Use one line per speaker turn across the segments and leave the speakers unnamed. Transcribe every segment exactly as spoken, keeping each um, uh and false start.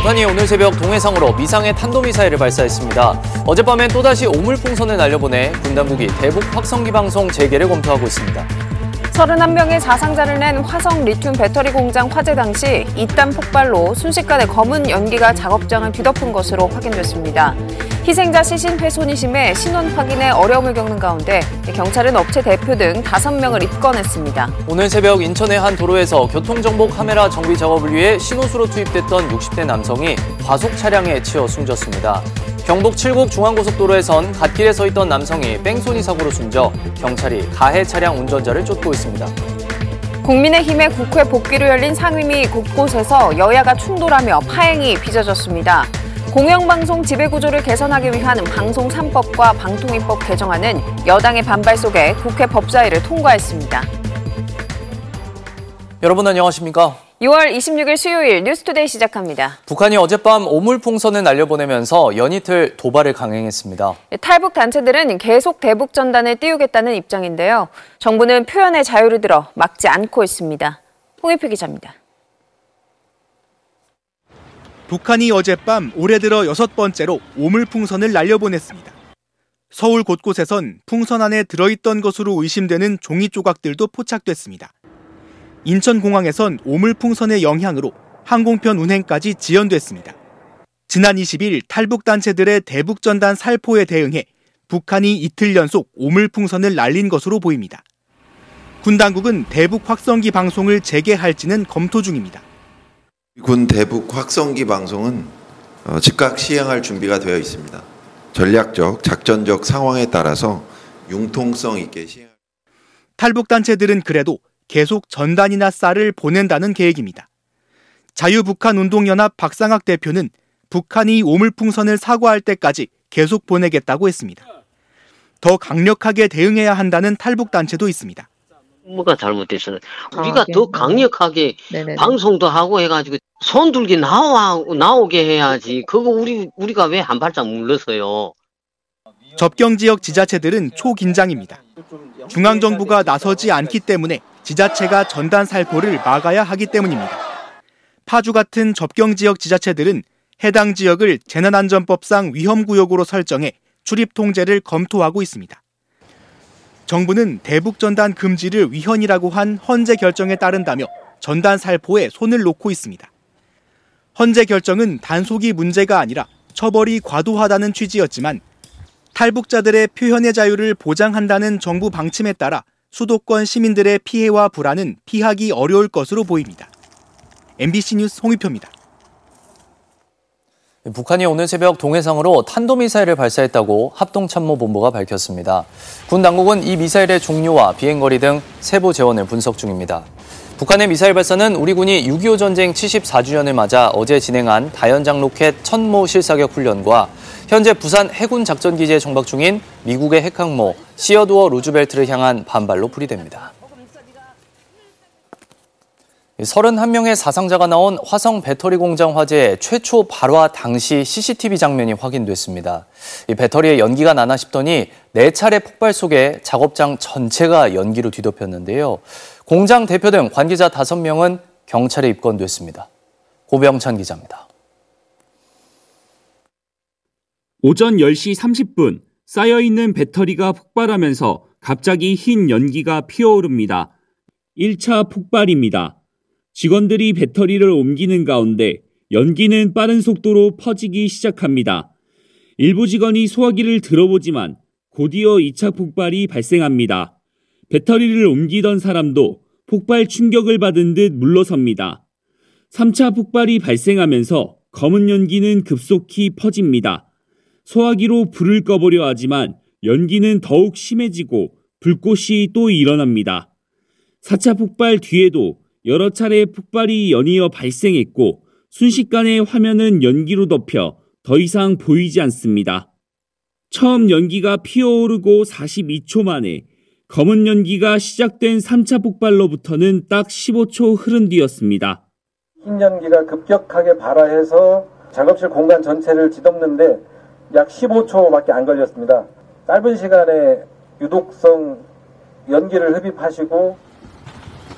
북한이 오늘 새벽 동해상으로 미상의 탄도미사일을 발사했습니다. 어젯밤엔 또다시 오물풍선을 날려보내 군 당국이 대북 확성기 방송 재개를 검토하고 있습니다.
서른한 명의 사상자를 낸 화성 리튬 배터리 공장 화재 당시 이탄 폭발로 순식간에 검은 연기가 작업장을 뒤덮은 것으로 확인됐습니다. 희생자 시신 훼손이 심해 신원 확인에 어려움을 겪는 가운데 경찰은 업체 대표 등 다섯 명을 입건했습니다.
오늘 새벽 인천의 한 도로에서 교통정보 카메라 정비 작업을 위해 신호수로 투입됐던 육십 대 남성이 과속 차량에 치여 숨졌습니다. 경북 칠곡 중앙고속도로에선 갓길에 서 있던 남성이 뺑소니 사고로 숨져 경찰이 가해 차량 운전자를 쫓고 있습니다.
국민의힘의 국회 복귀로 열린 상임위 곳곳에서 여야가 충돌하며 파행이 빚어졌습니다. 공영방송 지배구조를 개선하기 위한 방송 삼 법과 방통위법 개정안은 여당의 반발 속에 국회 법사위를 통과했습니다.
여러분 안녕하십니까?
유월 이십육일 수요일 뉴스투데이 시작합니다.
북한이 어젯밤 오물풍선을 날려보내면서 연이틀 도발을 강행했습니다.
탈북 단체들은 계속 대북 전단을 띄우겠다는 입장인데요. 정부는 표현의 자유를 들어 막지 않고 있습니다. 홍익표 기자입니다.
북한이 어젯밤 올해 들어 여섯 번째로 오물풍선을 날려보냈습니다. 서울 곳곳에선 풍선 안에 들어있던 것으로 의심되는 종이 조각들도 포착됐습니다. 인천공항에선 오물풍선의 영향으로 항공편 운행까지 지연됐습니다. 지난 이십일 탈북단체들의 대북전단 살포에 대응해 북한이 이틀 연속 오물풍선을 날린 것으로 보입니다. 군 당국은 대북 확성기 방송을 재개할지는 검토 중입니다.
군 대북 확성기 방송은 즉각 시행할 준비가 되어 있습니다. 전략적, 작전적 상황에 따라서 융통성 있게 시행.
탈북단체들은 그래도 계속 전단이나 쌀을 보낸다는 계획입니다. 자유북한운동연합 박상학 대표는 북한이 오물풍선을 사과할 때까지 계속 보내겠다고 했습니다. 더 강력하게 대응해야 한다는 탈북단체도 있습니다.
뭐가 잘못됐어요? 우리가 아, 네. 더 강력하게 네네네. 방송도 하고 해가지고 손들기 나와, 나오게 해야지. 그거 우리, 우리가 왜 한 발짝 물러서요?
접경지역 지자체들은 초긴장입니다. 중앙정부가 나서지 않기 때문에 지자체가 전단 살포를 막아야 하기 때문입니다. 파주 같은 접경지역 지자체들은 해당 지역을 재난안전법상 위험구역으로 설정해 출입 통제를 검토하고 있습니다. 정부는 대북 전단 금지를 위헌이라고 한 헌재 결정에 따른다며 전단 살포에 손을 놓고 있습니다. 헌재 결정은 단속이 문제가 아니라 처벌이 과도하다는 취지였지만 탈북자들의 표현의 자유를 보장한다는 정부 방침에 따라 수도권 시민들의 피해와 불안은 피하기 어려울 것으로 보입니다. 엠비씨 뉴스 홍익표입니다.
북한이 오늘 새벽 동해상으로 탄도미사일을 발사했다고 합동참모본부가 밝혔습니다. 군 당국은 이 미사일의 종류와 비행거리 등 세부 재원을 분석 중입니다. 북한의 미사일 발사는 우리 군이 육이오 전쟁 칠십사 주년을 맞아 어제 진행한 다연장 로켓 천모 실사격 훈련과 현재 부산 해군 작전기지에 정박 중인 미국의 핵항모 시어도어 루즈벨트를 향한 반발로 풀이됩니다. 서른한 명의 사상자가 나온 화성 배터리 공장 화재의 최초 발화 당시 씨씨티비 장면이 확인됐습니다. 이 배터리에 연기가 나나 싶더니 네 차례 폭발 속에 작업장 전체가 연기로 뒤덮였는데요. 공장 대표 등 관계자 다섯 명은 경찰에 입건됐습니다. 고병찬 기자입니다.
오전 열 시 삼십 분 쌓여있는 배터리가 폭발하면서 갑자기 흰 연기가 피어오릅니다. 일 차 폭발입니다. 직원들이 배터리를 옮기는 가운데 연기는 빠른 속도로 퍼지기 시작합니다. 일부 직원이 소화기를 들어보지만 곧이어 이 차 폭발이 발생합니다. 배터리를 옮기던 사람도 폭발 충격을 받은 듯 물러섭니다. 삼 차 폭발이 발생하면서 검은 연기는 급속히 퍼집니다. 소화기로 불을 꺼보려 하지만 연기는 더욱 심해지고 불꽃이 또 일어납니다. 사 차 폭발 뒤에도 여러 차례 폭발이 연이어 발생했고 순식간에 화면은 연기로 덮여 더 이상 보이지 않습니다. 처음 연기가 피어오르고 사십이 초 만에 검은 연기가 시작된 삼 차 폭발로부터는 딱 십오 초 흐른 뒤였습니다.
흰 연기가 급격하게 발화해서 작업실 공간 전체를 뒤덮는데 약 십오 초밖에 안 걸렸습니다. 짧은 시간에 유독성 연기를 흡입하시고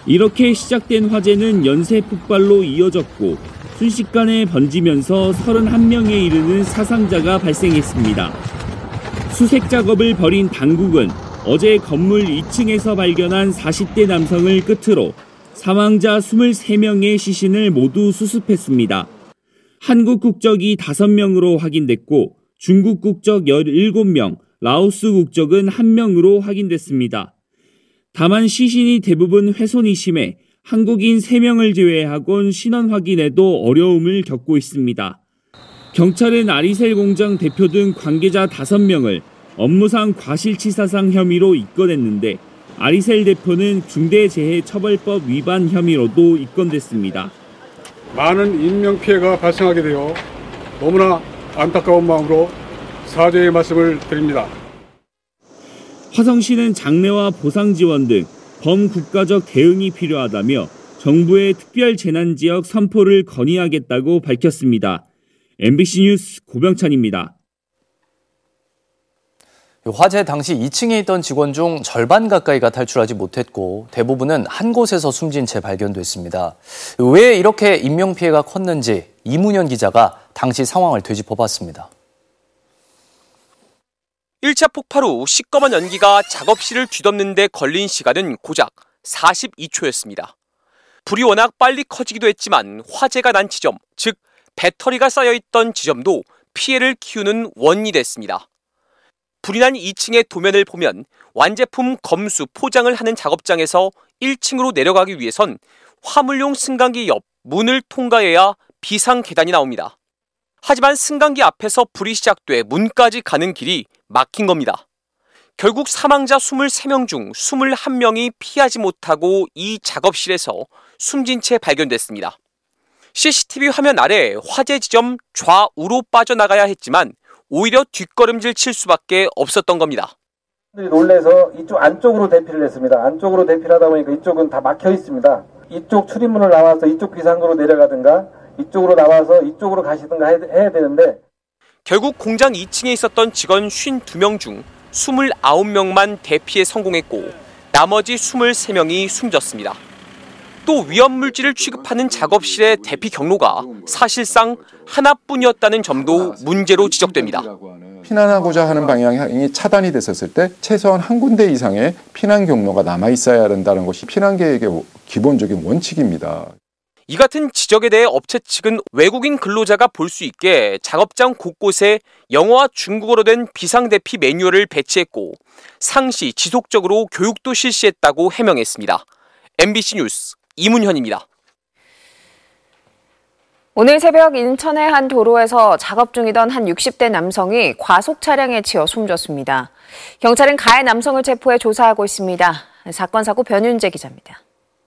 이렇게 시작된 화재는 연쇄 폭발로 이어졌고 순식간에 번지면서 서른한 명에 이르는 사상자가 발생했습니다. 수색 작업을 벌인 당국은 어제 건물 이 층에서 발견한 사십 대 남성을 끝으로 사망자 이십삼 명의 시신을 모두 수습했습니다. 한국 국적이 다섯 명으로 확인됐고 중국 국적 열일곱 명, 라오스 국적은 한 명으로 확인됐습니다. 다만 시신이 대부분 훼손이 심해 한국인 세 명을 제외하곤 신원 확인에도 어려움을 겪고 있습니다. 경찰은 아리셀 공장 대표 등 관계자 다섯 명을 업무상 과실치사상 혐의로 입건했는데 아리셀 대표는 중대재해처벌법 위반 혐의로도 입건됐습니다.
많은 인명피해가 발생하게 되어 너무나 안타까운 마음으로 사죄의 말씀을 드립니다.
화성시는 장례와 보상 지원 등 범국가적 대응이 필요하다며 정부의 특별재난지역 선포를 건의하겠다고 밝혔습니다. 엠비씨 뉴스 고병찬입니다.
화재 당시 이 층에 있던 직원 중 절반 가까이가 탈출하지 못했고 대부분은 한 곳에서 숨진 채 발견됐습니다. 왜 이렇게 인명피해가 컸는지 이문현 기자가 당시 상황을 되짚어봤습니다.
일 차 폭발 후 시꺼먼 연기가 작업실을 뒤덮는 데 걸린 시간은 고작 사십이 초였습니다. 불이 워낙 빨리 커지기도 했지만 화재가 난 지점, 즉 배터리가 쌓여있던 지점도 피해를 키우는 원인이 됐습니다. 불이 난 이 층의 도면을 보면 완제품 검수, 포장을 하는 작업장에서 일 층으로 내려가기 위해선 화물용 승강기 옆 문을 통과해야 비상 계단이 나옵니다. 하지만 승강기 앞에서 불이 시작돼 문까지 가는 길이 막힌 겁니다. 결국 사망자 이십삼 명 중 이십일 명이 피하지 못하고 이 작업실에서 숨진 채 발견됐습니다. 씨씨티비 화면 아래 화재 지점 좌우로 빠져나가야 했지만 오히려 뒷걸음질 칠 수밖에 없었던 겁니다.
놀래서 이쪽 안쪽으로 대피를 했습니다. 안쪽으로 대피를 하다 보니까 이쪽은 다 막혀 있습니다. 이쪽 출입문을 나와서 이쪽 비상구로 내려가든가 이쪽으로 나와서 이쪽으로 가시든가 해야 되는데
결국 공장 이 층에 있었던 직원 오십이 명 중 이십구 명만 대피에 성공했고 나머지 이십삼 명이 숨졌습니다. 또 위험물질을 취급하는 작업실의 대피 경로가 사실상 하나뿐이었다는 점도 문제로 지적됩니다.
피난하고자 하는 방향이 차단이 됐었을 때 최소한 한 군데 이상의 피난 경로가 남아 있어야 한다는 것이 피난 계획의 기본적인 원칙입니다.
이 같은 지적에 대해 업체 측은 외국인 근로자가 볼 수 있게 작업장 곳곳에 영어와 중국어로 된 비상대피 매뉴얼을 배치했고 상시 지속적으로 교육도 실시했다고 해명했습니다. 엠비씨 뉴스 이문현입니다.
오늘 새벽 인천의 한 도로에서 작업 중이던 한 육십 대 남성이 과속 차량에 치여 숨졌습니다. 경찰은 가해 남성을 체포해 조사하고 있습니다. 사건 사고 변윤재 기자입니다.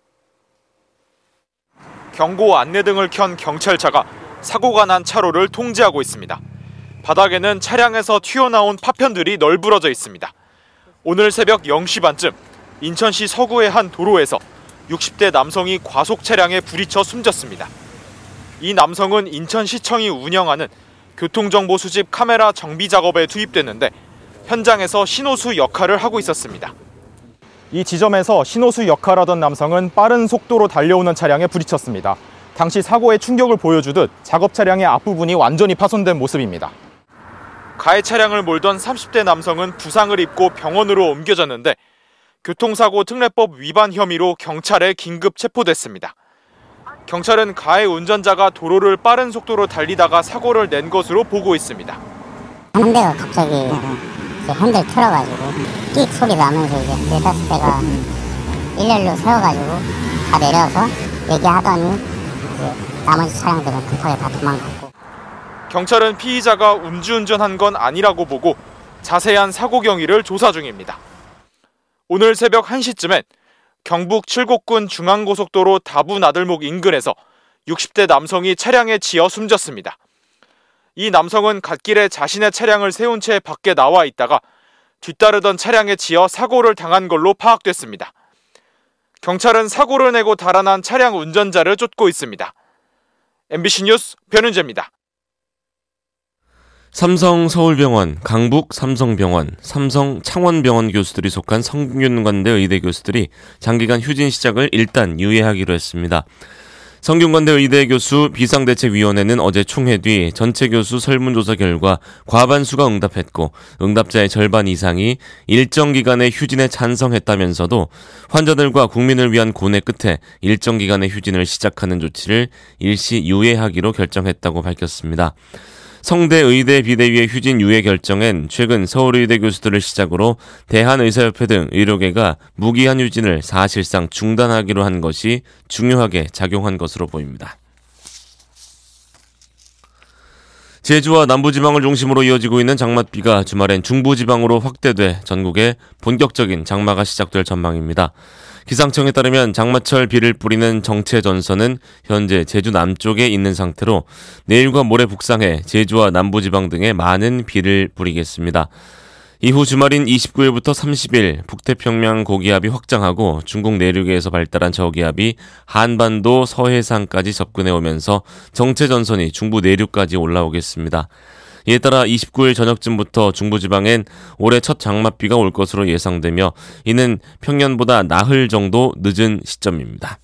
경고 안내등을 켠 경찰차가 사고가 난 차로를 통제하고 있습니다. 바닥에는 차량에서 튀어나온 파편들이 널브러져 있습니다. 오늘 새벽 영 시 반쯤 인천시 서구의 한 도로에서 육십 대 남성이 과속 차량에 부딪혀 숨졌습니다. 이 남성은 인천시청이 운영하는 교통정보 수집 카메라 정비 작업에 투입됐는데 현장에서 신호수 역할을 하고 있었습니다.
이 지점에서 신호수 역할하던 남성은 빠른 속도로 달려오는 차량에 부딪혔습니다. 당시 사고의 충격을 보여주듯 작업 차량의 앞부분이 완전히 파손된 모습입니다.
가해 차량을 몰던 삼십 대 남성은 부상을 입고 병원으로 옮겨졌는데 교통사고 특례법 위반 혐의로 경찰에 긴급 체포됐습니다. 경찰은 가해 운전자가 도로를 빠른 속도로 달리다가 사고를 낸 것으로 보고 있습니다.
한 대가 갑자기 핸들 틀어가지고 삑 소리 나면서 이제 네다섯 대가 일렬로 세워가지고 다 내려서 얘기하더니 이제 나머지 차량들은 급하게 다 도망갔고.
경찰은 피의자가 음주운전한 건 아니라고 보고 자세한 사고 경위를 조사 중입니다. 오늘 새벽 한 시쯤엔 경북 칠곡군 중앙고속도로 다부 나들목 인근에서 육십 대 남성이 차량에 치여 숨졌습니다. 이 남성은 갓길에 자신의 차량을 세운 채 밖에 나와 있다가 뒤따르던 차량에 치여 사고를 당한 걸로 파악됐습니다. 경찰은 사고를 내고 달아난 차량 운전자를 쫓고 있습니다. 엠비씨 뉴스 변은재입니다.
삼성 서울병원, 강북 삼성병원, 삼성 창원병원 교수들이 속한 성균관대 의대 교수들이 장기간 휴진 시작을 일단 유예하기로 했습니다. 성균관대 의대 교수 비상대책위원회는 어제 총회 뒤 전체 교수 설문조사 결과 과반수가 응답했고 응답자의 절반 이상이 일정 기간의 휴진에 찬성했다면서도 환자들과 국민을 위한 고뇌 끝에 일정 기간의 휴진을 시작하는 조치를 일시 유예하기로 결정했다고 밝혔습니다. 성대의대 비대위의 휴진 유예 결정엔 최근 서울의대 교수들을 시작으로 대한의사협회 등 의료계가 무기한 휴진을 사실상 중단하기로 한 것이 중요하게 작용한 것으로 보입니다. 제주와 남부지방을 중심으로 이어지고 있는 장맛비가 주말엔 중부지방으로 확대돼 전국에 본격적인 장마가 시작될 전망입니다. 기상청에 따르면 장마철 비를 뿌리는 정체 전선은 현재 제주 남쪽에 있는 상태로 내일과 모레 북상해 제주와 남부지방 등에 많은 비를 뿌리겠습니다. 이후 주말인 이십구일부터 삼십일 북태평양 고기압이 확장하고 중국 내륙에서 발달한 저기압이 한반도 서해상까지 접근해 오면서 정체 전선이 중부 내륙까지 올라오겠습니다. 이에 따라 이십구일 저녁쯤부터 중부지방엔 올해 첫 장맛비가 올 것으로 예상되며 이는 평년보다 나흘 정도 늦은 시점입니다.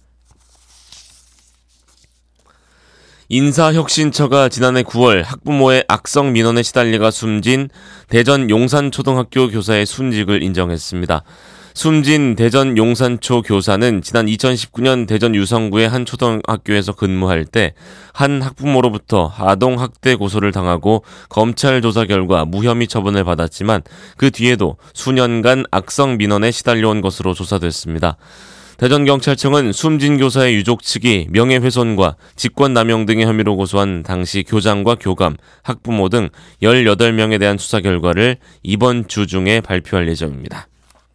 인사혁신처가 지난해 구월 학부모의 악성 민원에 시달리가 숨진 대전 용산초등학교 교사의 순직을 인정했습니다. 숨진 대전 용산초 교사는 지난 이천십구년 대전 유성구의 한 초등학교에서 근무할 때 한 학부모로부터 아동학대 고소를 당하고 검찰 조사 결과 무혐의 처분을 받았지만 그 뒤에도 수년간 악성 민원에 시달려온 것으로 조사됐습니다. 대전경찰청은 숨진 교사의 유족 측이 명예훼손과 직권남용 등의 혐의로 고소한 당시 교장과 교감, 학부모 등 열여덟 명에 대한 수사 결과를 이번 주 중에 발표할 예정입니다.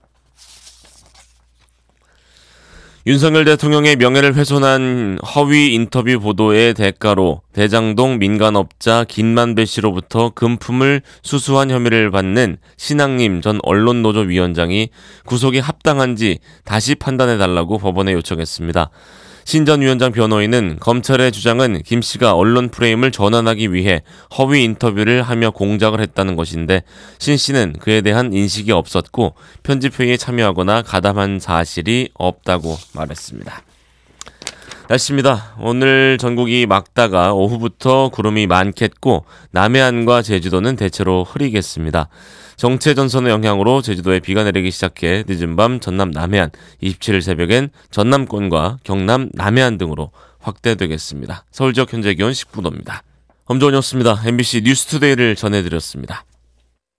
윤석열 대통령의 명예를 훼손한 허위 인터뷰 보도의 대가로 대장동 민간업자 김만배 씨로부터 금품을 수수한 혐의를 받는 신앙림 전 언론노조 위원장이 구속이 합당한지 다시 판단해달라고 법원에 요청했습니다. 신 전 위원장 변호인은 검찰의 주장은 김 씨가 언론 프레임을 전환하기 위해 허위 인터뷰를 하며 공작을 했다는 것인데 신 씨는 그에 대한 인식이 없었고 편집회의에 참여하거나 가담한 사실이 없다고 말했습니다. 날씨입니다. 오늘 전국이 맑다가 오후부터 구름이 많겠고 남해안과 제주도는 대체로 흐리겠습니다. 정체 전선의 영향으로 제주도에 비가 내리기 시작해 늦은 밤 전남 남해안, 이십칠일 새벽엔 전남권과 경남 남해안 등으로 확대되겠습니다. 서울 지역 현재 기온 십구도입니다. 엄조원이었습니다. 엠비씨 뉴스투데이를 전해드렸습니다.